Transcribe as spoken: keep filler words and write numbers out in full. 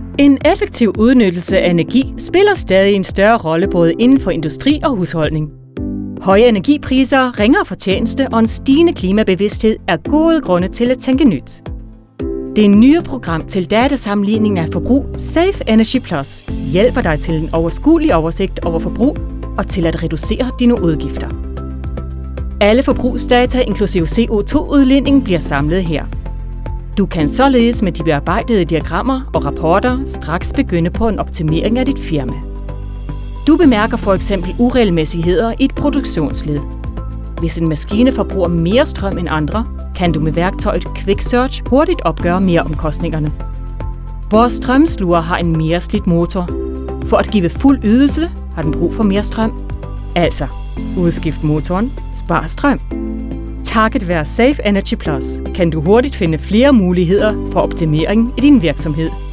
En effektiv udnyttelse af energi spiller stadig en større rolle både inden for industri og husholdning. Høje energipriser, ringere fortjeneste og en stigende klimabevidsthed er gode grunde til at tænke nyt. Det nye program til datasammenligning af forbrug, Safe Energy Plus, hjælper dig til en overskuelig oversigt over forbrug og til at reducere dine udgifter. Alle forbrugsdata, inklusive C O to udledning, bliver samlet her. Du kan således med de bearbejdede diagrammer og rapporter straks begynde på en optimering af dit firma. Du bemærker for eksempel uregelmæssigheder i et produktionsled. Hvis en maskine forbruger mere strøm end andre, kan du med værktøjet Quick Search hurtigt opgøre mere omkostningerne. Vores strømsluger har en mere slidt motor. For at give fuld ydelse har den brug for mere strøm. Altså, udskift motoren, spar strøm. Takket være Safe Energy Plus kan du hurtigt finde flere muligheder for optimering i din virksomhed.